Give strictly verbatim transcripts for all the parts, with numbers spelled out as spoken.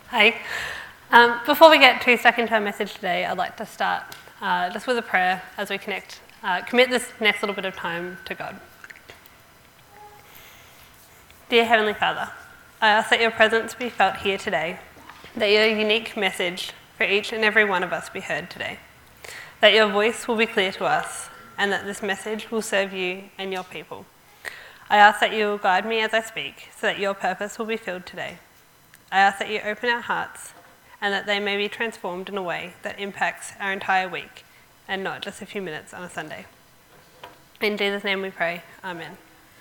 Hi. Um, before we get too stuck into our message today, I'd like to start uh, just with a prayer as we connect, uh, commit this next little bit of time to God. Dear Heavenly Father, I ask that your presence be felt here today, that your unique message for each and every one of us be heard today, that your voice will be clear to us, and that this message will serve you and your people. I ask that you will guide me as I speak, so that your purpose will be filled today. I ask that you open our hearts, and that they may be transformed in a way that impacts our entire week, and not just a few minutes on a Sunday. In Jesus' name we pray, Amen.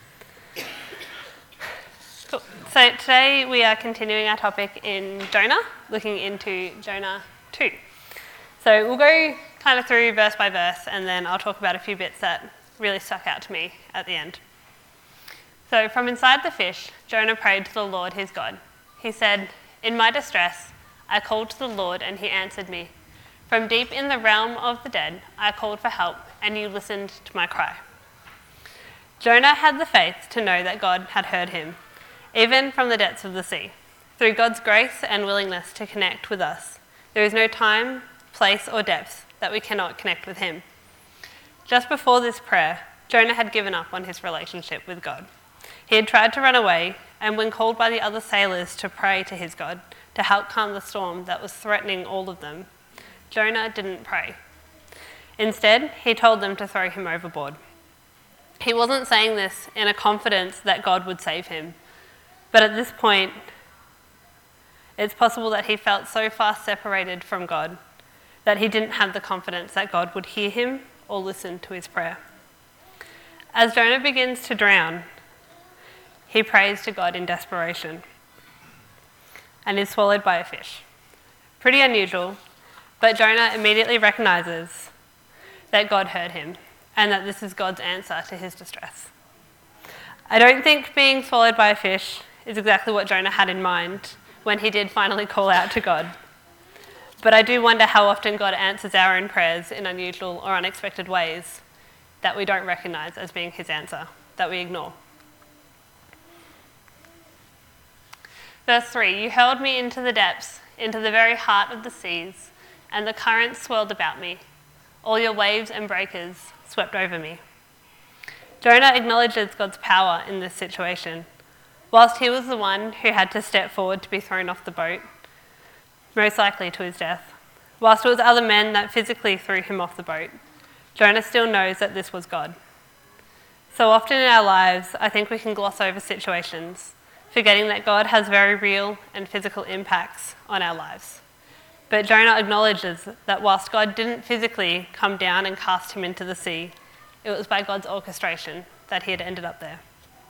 Cool. So today we are continuing our topic in Jonah, looking into Jonah two. So we'll go kind of through verse by verse, and then I'll talk about a few bits that really stuck out to me at the end. So from inside the fish, Jonah prayed to the Lord his God. He said, "In my distress, I called to the Lord and he answered me. From deep in the realm of the dead, I called for help and you listened to my cry." Jonah had the faith to know that God had heard him, even from the depths of the sea. Through God's grace and willingness to connect with us, there is no time, place, or depth that we cannot connect with him. Just before this prayer, Jonah had given up on his relationship with God. He had tried to run away, and when called by the other sailors to pray to his God to help calm the storm that was threatening all of them, Jonah didn't pray. Instead, he told them to throw him overboard. He wasn't saying this in a confidence that God would save him, but at this point, it's possible that he felt so far separated from God that he didn't have the confidence that God would hear him or listen to his prayer. As Jonah begins to drown, he prays to God in desperation and is swallowed by a fish. Pretty unusual, but Jonah immediately recognizes that God heard him and that this is God's answer to his distress. I don't think being swallowed by a fish is exactly what Jonah had in mind when he did finally call out to God. But I do wonder how often God answers our own prayers in unusual or unexpected ways that we don't recognize as being his answer, that we ignore. Verse three, "You hurled me into the depths, into the very heart of the seas, and the currents swirled about me. All your waves and breakers swept over me." Jonah acknowledges God's power in this situation. Whilst he was the one who had to step forward to be thrown off the boat, most likely to his death, whilst it was other men that physically threw him off the boat, Jonah still knows that this was God. So often in our lives, I think we can gloss over situations, forgetting that God has very real and physical impacts on our lives. But Jonah acknowledges that whilst God didn't physically come down and cast him into the sea, it was by God's orchestration that he had ended up there.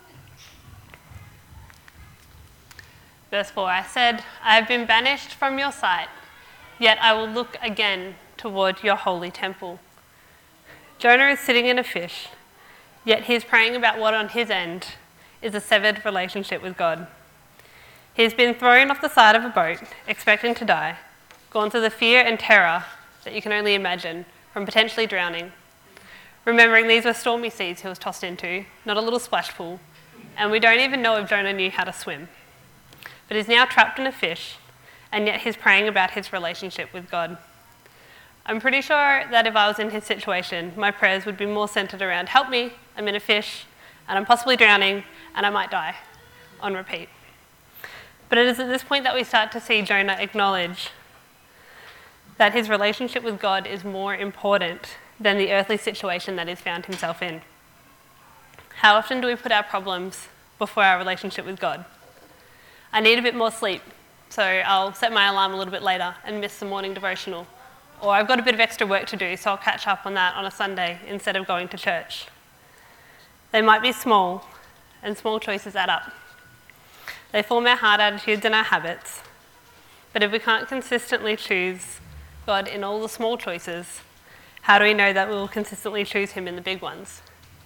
Verse four, "I said, I have been banished from your sight, yet I will look again toward your holy temple." Jonah is sitting in a fish, yet he is praying about what on his end is a severed relationship with God. He's been thrown off the side of a boat, expecting to die, gone through the fear and terror that you can only imagine from potentially drowning. Remembering these were stormy seas he was tossed into, not a little splash pool, and we don't even know if Jonah knew how to swim. But he's now trapped in a fish, and yet he's praying about his relationship with God. I'm pretty sure that if I was in his situation, my prayers would be more centered around, "Help me, I'm in a fish, and I'm possibly drowning, and I might die," on repeat. But it is at this point that we start to see Jonah acknowledge that his relationship with God is more important than the earthly situation that he's found himself in. How often do we put our problems before our relationship with God? I need a bit more sleep, so I'll set my alarm a little bit later and miss the morning devotional. Or I've got a bit of extra work to do, so I'll catch up on that on a Sunday instead of going to church. They might be small, and small choices add up. They form our heart attitudes and our habits. But if we can't consistently choose God in all the small choices, how do we know that we will consistently choose him in the big ones?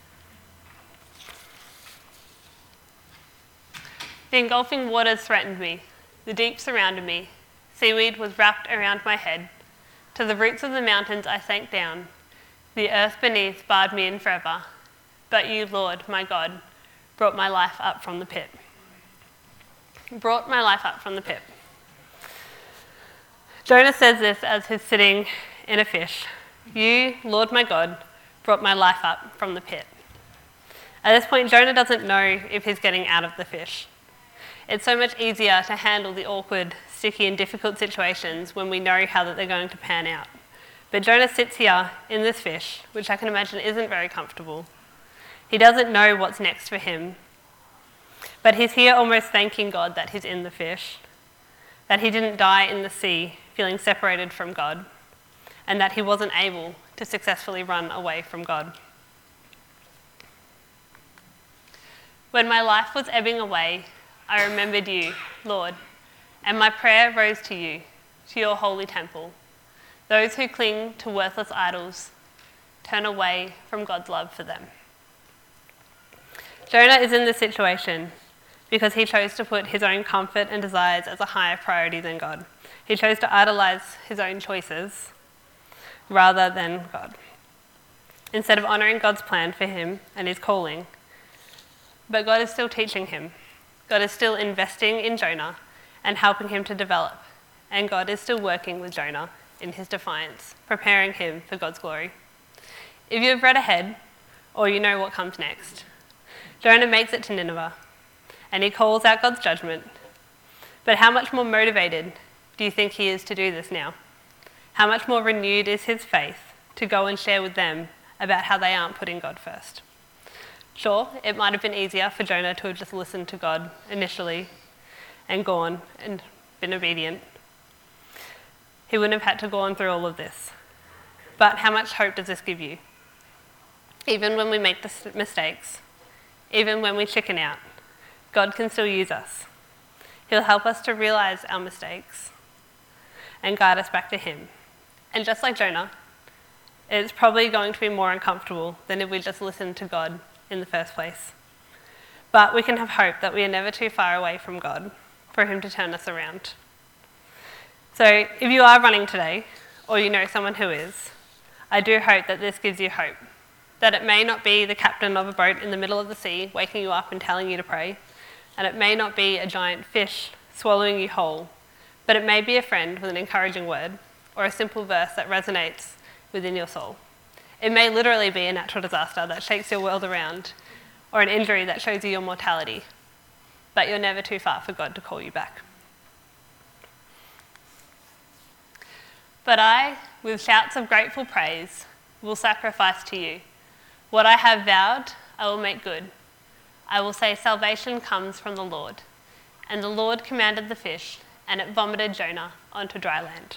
"The engulfing waters threatened me. The deep surrounded me. Seaweed was wrapped around my head. To the roots of the mountains I sank down. The earth beneath barred me in forever. But you, Lord, my God, brought my life up from the pit." Brought my life up from the pit. Jonah says this as he's sitting in a fish. You, Lord my God, brought my life up from the pit. At this point, Jonah doesn't know if he's getting out of the fish. It's so much easier to handle the awkward, sticky and difficult situations when we know how that they're going to pan out. But Jonah sits here in this fish, which I can imagine isn't very comfortable. He doesn't know what's next for him. But he's here almost thanking God that he's in the fish, that he didn't die in the sea feeling separated from God, and that he wasn't able to successfully run away from God. When my life was ebbing away, I remembered you, Lord, and my prayer rose to you, to your holy temple. Those who cling to worthless idols turn away from God's love for them. Jonah is in this situation because he chose to put his own comfort and desires as a higher priority than God. He chose to idolize his own choices rather than God, instead of honoring God's plan for him and his calling. But God is still teaching him. God is still investing in Jonah and helping him to develop. And God is still working with Jonah in his defiance, preparing him for God's glory. If you have read ahead, or you know what comes next, Jonah makes it to Nineveh, and he calls out God's judgment. But how much more motivated do you think he is to do this now? How much more renewed is his faith to go and share with them about how they aren't putting God first? Sure, it might have been easier for Jonah to have just listened to God initially and gone and been obedient. He wouldn't have had to go on through all of this. But how much hope does this give you? Even when we make the mistakes, even when we chicken out, God can still use us. He'll help us to realize our mistakes and guide us back to him. And just like Jonah, it's probably going to be more uncomfortable than if we just listened to God in the first place. But we can have hope that we are never too far away from God for him to turn us around. So if you are running today, or you know someone who is, I do hope that this gives you hope. That it may not be the captain of a boat in the middle of the sea waking you up and telling you to pray, and it may not be a giant fish swallowing you whole, but it may be a friend with an encouraging word, or a simple verse that resonates within your soul. It may literally be a natural disaster that shakes your world around, or an injury that shows you your mortality, but you're never too far for God to call you back. But I, with shouts of grateful praise, will sacrifice to you. What I have vowed, I will make good. I will say salvation comes from the Lord. And the Lord commanded the fish, and it vomited Jonah onto dry land.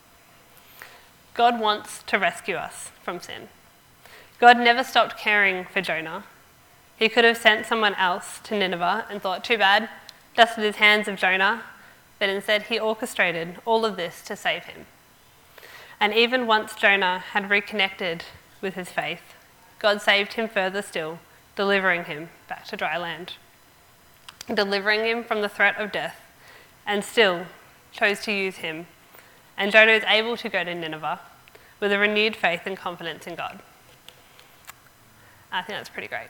God wants to rescue us from sin. God never stopped caring for Jonah. He could have sent someone else to Nineveh and thought, too bad, dusted his hands of Jonah, but instead he orchestrated all of this to save him. And even once Jonah had reconnected with his faith, God saved him further still, delivering him back to dry land, delivering him from the threat of death, and still chose to use him. And Jonah is able to go to Nineveh with a renewed faith and confidence in God. I think that's pretty great.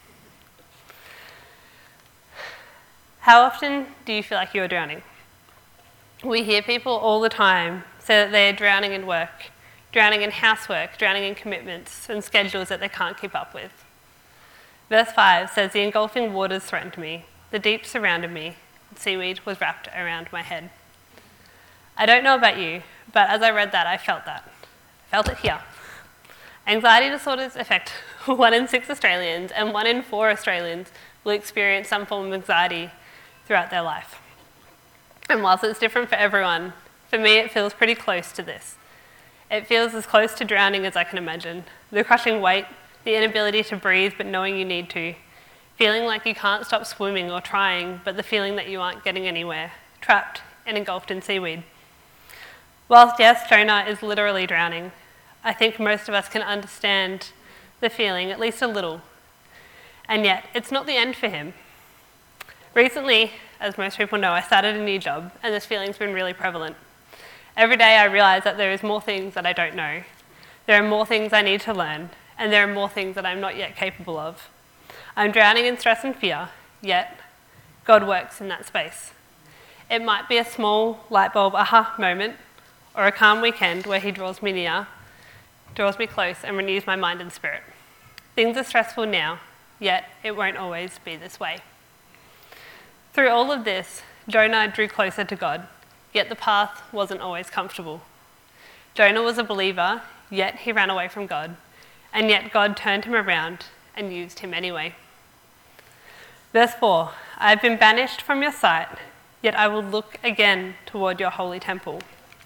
How often do you feel like you're drowning? We hear people all the time say that they are drowning in work, drowning in housework, drowning in commitments and schedules that they can't keep up with. Verse five says, the engulfing waters threatened me, the deep surrounded me, and seaweed was wrapped around my head. I don't know about you, but as I read that, I felt that. I felt it here. Anxiety disorders affect one in six Australians, and one in four Australians will experience some form of anxiety throughout their life. And whilst it's different for everyone, for me it feels pretty close to this. It feels as close to drowning as I can imagine. The crushing weight, the inability to breathe but knowing you need to, feeling like you can't stop swimming or trying, but the feeling that you aren't getting anywhere, trapped and engulfed in seaweed. Whilst yes, Jonah is literally drowning, I think most of us can understand the feeling, at least a little. And yet, it's not the end for him. Recently, as most people know, I started a new job, and this feeling's been really prevalent. Every day I realise that there is more things that I don't know. There are more things I need to learn, and there are more things that I'm not yet capable of. I'm drowning in stress and fear, yet God works in that space. It might be a small light bulb aha moment, or a calm weekend where he draws me near, draws me close and renews my mind and spirit. Things are stressful now, yet it won't always be this way. Through all of this, Jonah drew closer to God, yet the path wasn't always comfortable. Jonah was a believer, yet he ran away from God, and yet God turned him around and used him anyway. Verse four, I have been banished from your sight, yet I will look again toward your holy temple.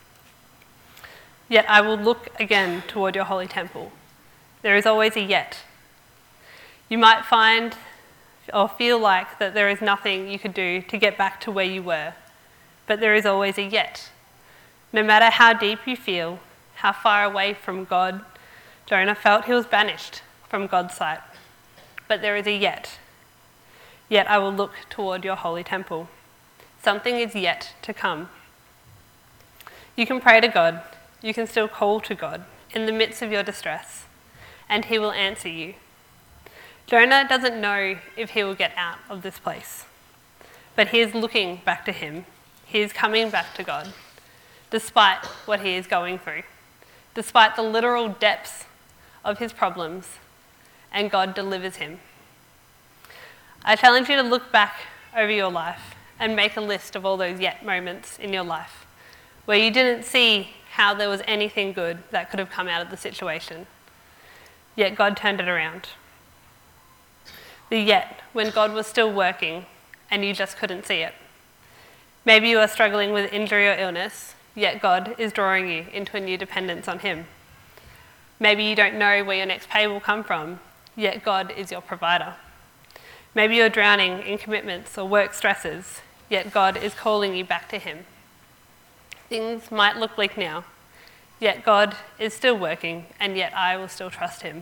Yet I will look again toward your holy temple. There is always a yet. You might find or feel like that there is nothing you could do to get back to where you were, but there is always a yet. No matter how deep you feel, how far away from God, Jonah felt he was banished from God's sight. But there is a yet. Yet I will look toward your holy temple. Something is yet to come. You can pray to God. You can still call to God in the midst of your distress, and he will answer you. Jonah doesn't know if he will get out of this place, but he is looking back to him. He is coming back to God, despite what he is going through, despite the literal depths of his problems, and God delivers him. I challenge you to look back over your life and make a list of all those yet moments in your life where you didn't see how there was anything good that could have come out of the situation, yet God turned it around. The yet, when God was still working and you just couldn't see it. Maybe you are struggling with injury or illness, yet God is drawing you into a new dependence on him. Maybe you don't know where your next pay will come from, yet God is your provider. Maybe you're drowning in commitments or work stresses, yet God is calling you back to him. Things might look bleak now, yet God is still working, and yet I will still trust him.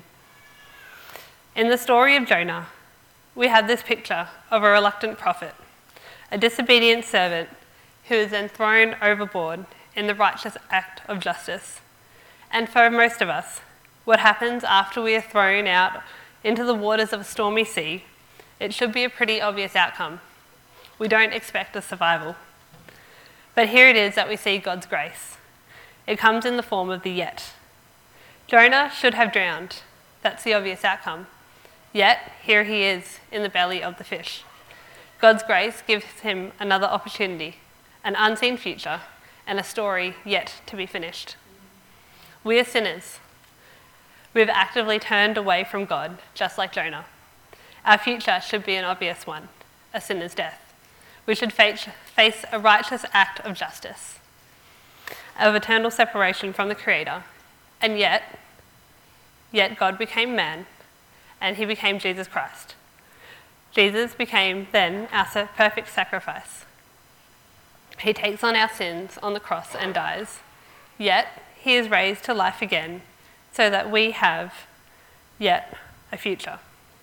In the story of Jonah, we have this picture of a reluctant prophet, a disobedient servant who is then thrown overboard in the righteous act of justice. And for most of us, what happens after we are thrown out into the waters of a stormy sea, it should be a pretty obvious outcome. We don't expect a survival. But here it is that we see God's grace. It comes in the form of the yet. Jonah should have drowned. That's the obvious outcome. Yet, here he is in the belly of the fish. God's grace gives him another opportunity, an unseen future, and a story yet to be finished. We are sinners. We have actively turned away from God, just like Jonah. Our future should be an obvious one, a sinner's death. We should face a righteous act of justice, of eternal separation from the Creator. And yet, yet God became man, and he became Jesus Christ. Jesus became then our perfect sacrifice. He takes on our sins on the cross and dies, yet he is raised to life again so that we have yet a future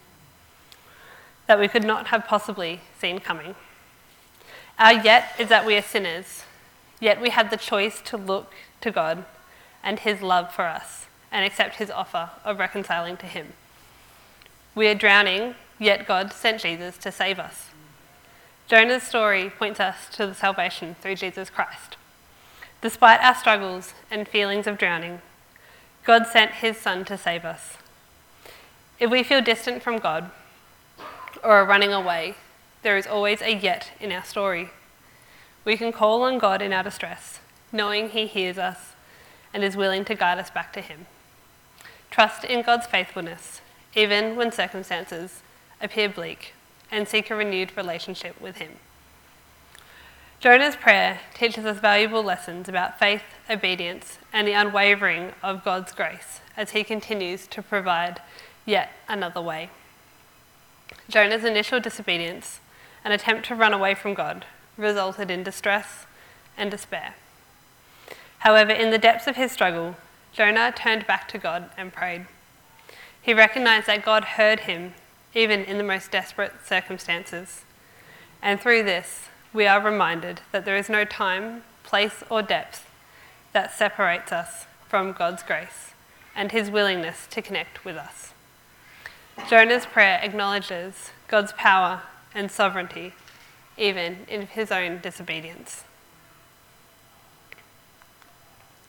that we could not have possibly seen coming. Our yet is that we are sinners, yet we have the choice to look to God and his love for us and accept his offer of reconciling to him. We are drowning, yet God sent Jesus to save us. Jonah's story points us to the salvation through Jesus Christ. Despite our struggles and feelings of drowning, God sent his Son to save us. If we feel distant from God or are running away, there is always a yet in our story. We can call on God in our distress, knowing he hears us and is willing to guide us back to him. Trust in God's faithfulness, even when circumstances appear bleak, and seek a renewed relationship with him. Jonah's prayer teaches us valuable lessons about faith, obedience, and the unwavering of God's grace as he continues to provide yet another way. Jonah's initial disobedience, an attempt to run away from God, resulted in distress and despair. However, in the depths of his struggle, Jonah turned back to God and prayed. He recognized that God heard him even in the most desperate circumstances. And through this, we are reminded that there is no time, place, or depth that separates us from God's grace and his willingness to connect with us. Jonah's prayer acknowledges God's power and sovereignty, even in his own disobedience.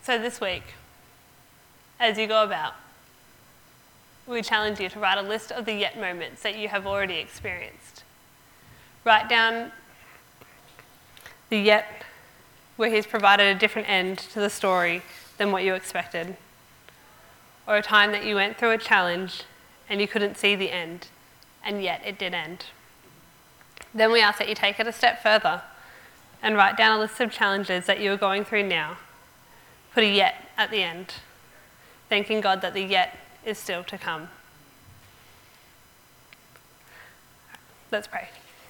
So this week, as you go about, we challenge you to write a list of the yet moments that you have already experienced. Write down the yet where he's provided a different end to the story than what you expected, or a time that you went through a challenge and you couldn't see the end, and yet it did end. Then we ask that you take it a step further and write down a list of challenges that you are going through now. Put a yet at the end, thanking God that the yet is still to come. Let's pray.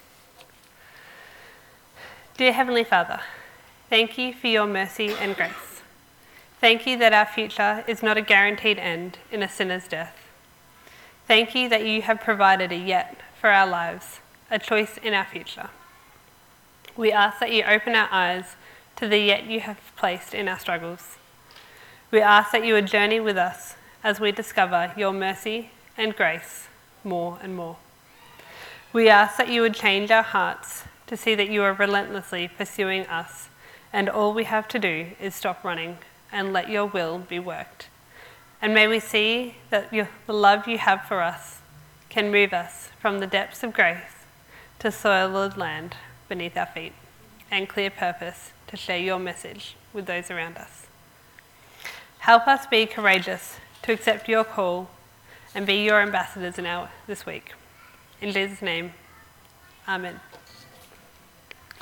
Dear Heavenly Father, thank you for your mercy and grace. Thank you that our future is not a guaranteed end in a sinner's death. Thank you that you have provided a yet for our lives, a choice in our future. We ask that you open our eyes to the yet you have placed in our struggles. We ask that you would journey with us as we discover your mercy and grace more and more. We ask that you would change our hearts to see that you are relentlessly pursuing us, and all we have to do is stop running and let your will be worked. And may we see that your, the love you have for us can move us from the depths of grace to soiled land beneath our feet, and clear purpose to share your message with those around us. Help us be courageous to accept your call and be your ambassadors in our this week. In Jesus' name, amen.